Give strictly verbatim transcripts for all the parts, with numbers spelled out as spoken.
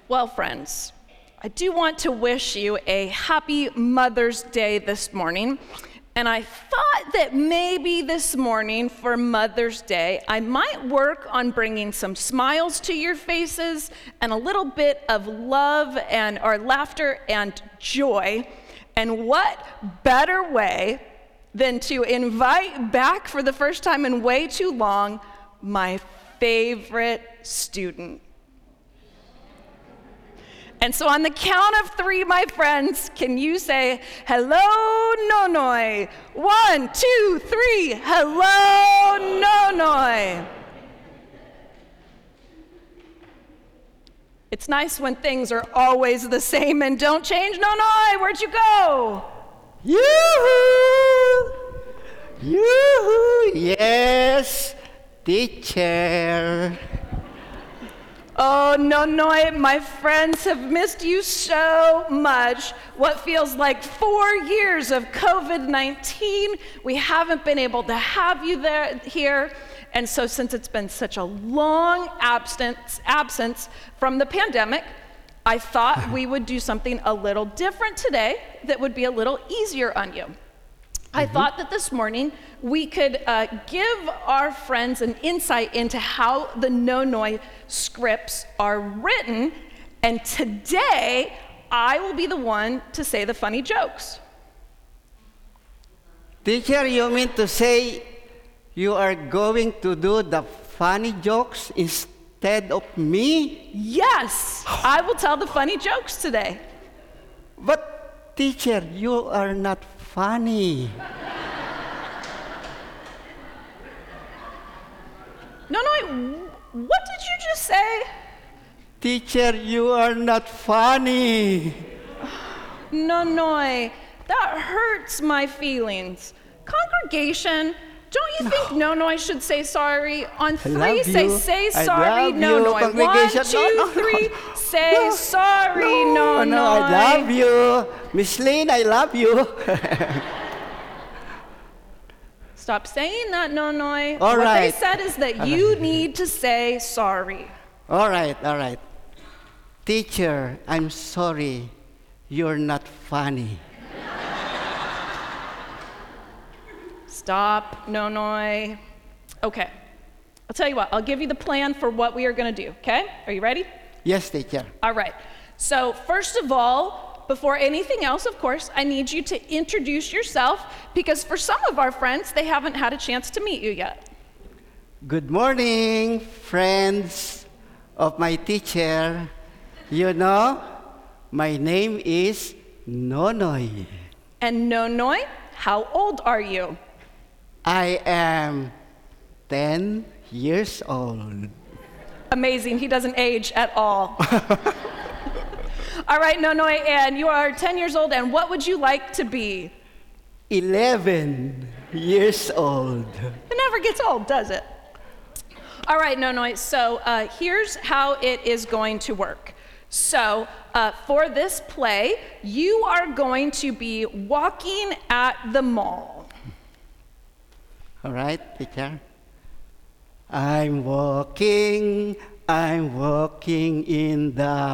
Well, friends, I do want to wish you a happy Mother's Day this morning. And I thought that maybe this morning for Mother's Day, I might work on bringing some smiles to your faces and a little bit of love and or laughter and joy. And what better way than to invite back for the first time in way too long my favorite student. And so on the count of three, my friends, can you say, hello, Nonoi? One, two, three, hello, Nonoi. It's nice when things are always the same and don't change. Nonoi, where'd you go? Yoo-hoo! Yoo-hoo! Yes, teacher. Oh, Nonoi, my friends have missed you so much. What feels like four years of COVID nineteen, we haven't been able to have you there here. And so since it's been such a long absence, absence from the pandemic, I thought we would do something a little different today that would be a little easier on you. I mm-hmm. thought that this morning we could uh, give our friends an insight into how the Nonoi scripts are written, and today I will be the one to say the funny jokes. Teacher, you mean to say you are going to do the funny jokes instead of me? Yes, I will tell the funny jokes today. But teacher, you are not funny. Nonoi, what did you just say? Teacher, you are not funny. Nonoi, that hurts my feelings. Congregation, don't you think Nonoi should say sorry? On three, say, you. say I sorry, Nonoi. One, two, no, no, three, no. say no. sorry, no, Nonoi. No, I love you. Miss Lynn, I love you. Stop saying that, Nonoi. All what right. they said is that you need to say sorry. All right, all right. Teacher, I'm sorry. You're not funny. Stop, Nonoi. Okay. I'll tell you what. I'll give you the plan for what we are going to do, okay? Are you ready? Yes, teacher. All right. So first of all, before anything else, of course, I need you to introduce yourself, because for some of our friends, they haven't had a chance to meet you yet. Good morning, friends of my teacher. You know, my name is Nonoi. And Nonoi, how old are you? I am ten years old. Amazing. He doesn't age at all. All right, Nonoi, and you are ten years old, and what would you like to be? eleven years old. It never gets old, does it? All right, Nonoi, so uh, here's how it is going to work. So uh, for this play, you are going to be walking at the mall. All right, teacher. I'm walking, I'm walking in the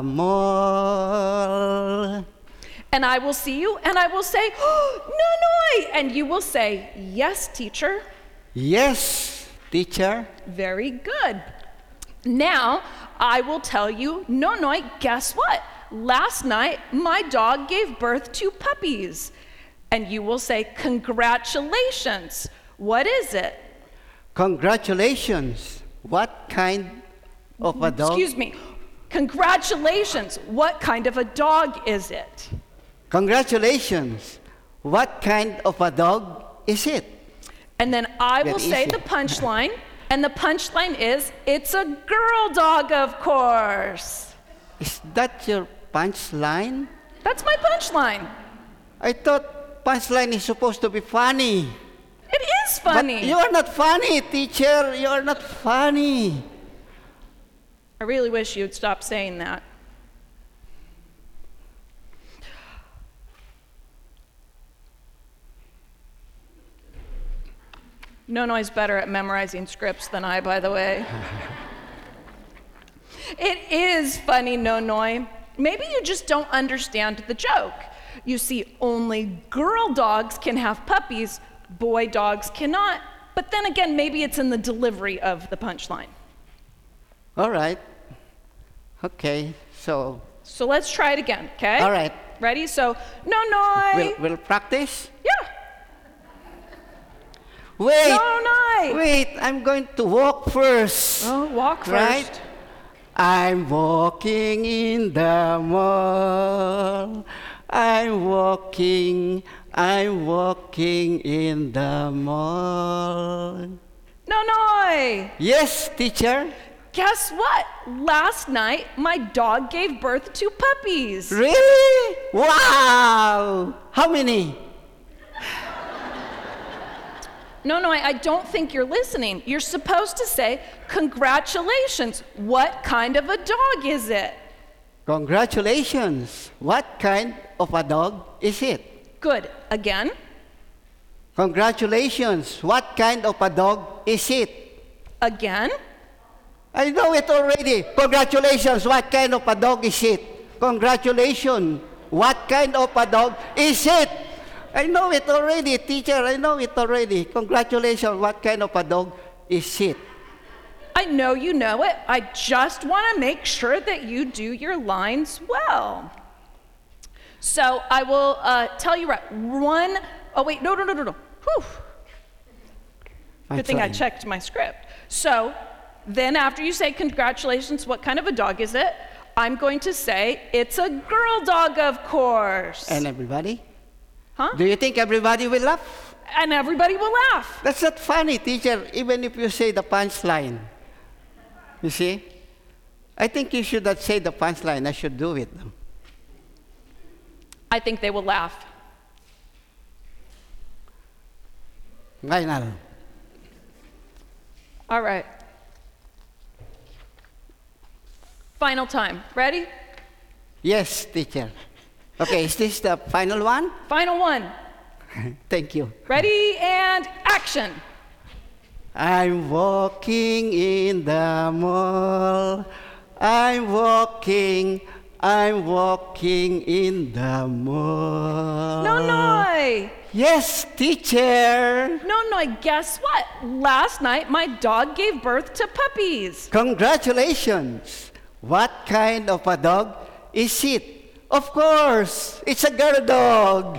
mall. And I will see you, and I will say, oh, Nonoi! And you will say, yes, teacher. Yes, teacher. Very good. Now, I will tell you, Nonoi, guess what? Last night, my dog gave birth to puppies. And you will say, congratulations. What is it? Congratulations. What kind of a dog? Excuse me. Congratulations. What kind of a dog is it? Congratulations. What kind of a dog is it? And then I will Very say easy. the punchline, and the punchline is, it's a girl dog, of course. Is that your punchline? That's my punchline. I thought punchline is supposed to be funny. It is funny. But you are not funny, teacher. You are not funny. I really wish you'd stop saying that. Nonoi's better at memorizing scripts than I, by the way. It is funny, Nonoi. Maybe you just don't understand the joke. You see, only girl dogs can have puppies, boy dogs cannot. But then again, maybe it's in the delivery of the punchline. All right. Okay, so. So let's try it again, okay? All right. Ready? So, Nonoi. We'll, we'll practice? Yeah. Wait. Nonoi. Wait, I'm going to walk first. Oh, walk first. Right? I'm walking in the mall. I'm walking, I'm walking in the mall. Nonoi. Yes, teacher. Guess what? Last night, my dog gave birth to puppies. Really? Wow! How many? No, no, I, I don't think you're listening. You're supposed to say, congratulations. What kind of a dog is it? Congratulations. What kind of a dog is it? Good. Again? Congratulations. What kind of a dog is it? Again? I know it already. Congratulations. What kind of a dog is it? Congratulations. What kind of a dog is it? I know it already, teacher. I know it already. Congratulations. What kind of a dog is it? I know you know it. I just want to make sure that you do your lines well. So I will uh, tell you right. One, oh wait, no, no, no, no, no. Whew. Good thing I checked my script. So then after you say congratulations, what kind of a dog is it? I'm going to say it's a girl dog, of course. And everybody? Huh? Do you think everybody will laugh? And everybody will laugh. That's not funny, teacher, even if you say the punchline. You see? I think you should not say the punchline. I should do it. I think they will laugh. Final. All right. Final time. Ready? Yes, teacher. Okay, is this the final one? Final one. Thank you. Ready and action. I'm walking in the mall. I'm walking, I'm walking in the mall. Nonoi. Yes, teacher. Nonoi, guess what? Last night my dog gave birth to puppies. Congratulations. What kind of a dog is it? Of course, it's a girl dog.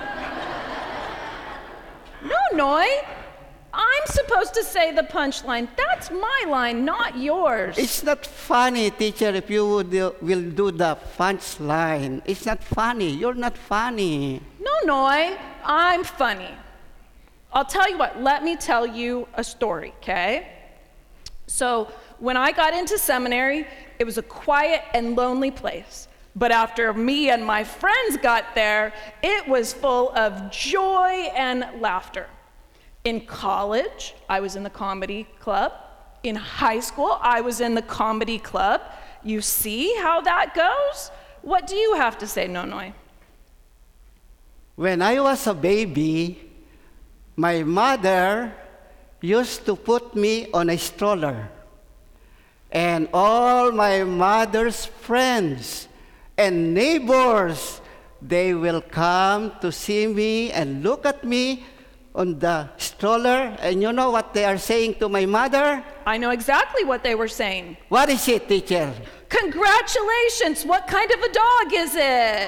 Nonoi, I'm supposed to say the punchline. That's my line, not yours. It's not funny, teacher, if you would, uh, will do the punchline. It's not funny. You're not funny. Nonoi, I'm funny. I'll tell you what, let me tell you a story, okay? So when I got into seminary, it was a quiet and lonely place. But after me and my friends got there, it was full of joy and laughter. In college, I was in the comedy club. In high school, I was in the comedy club. You see how that goes? What do you have to say, Nonoi? When I was a baby, my mother used to put me on a stroller. And all my mother's friends and neighbors, they will come to see me and look at me on the stroller. And you know what they are saying to my mother? I know exactly what they were saying. What is it, teacher? Congratulations! What kind of a dog is it?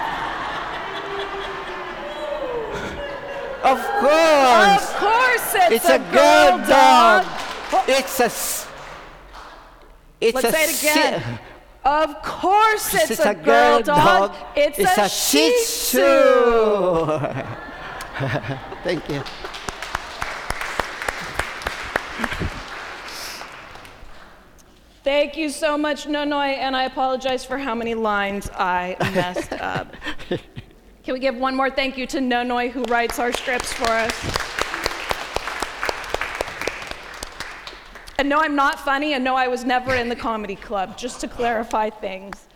Of course! Of course it's, It's a, a girl, girl dog. dog. It's a... s- It's Let's a say it again. si- Of course it's, It's a, girl, dog. It's, It's a, a Shih Shih Tzu. Tzu. Thank you. Thank you so much, Nonoi, and I apologize for how many lines I messed up. Can we give one more thank you to Nonoi, who writes our scripts for us? And no, I'm not funny, and no, I was never in the comedy club, just to clarify things.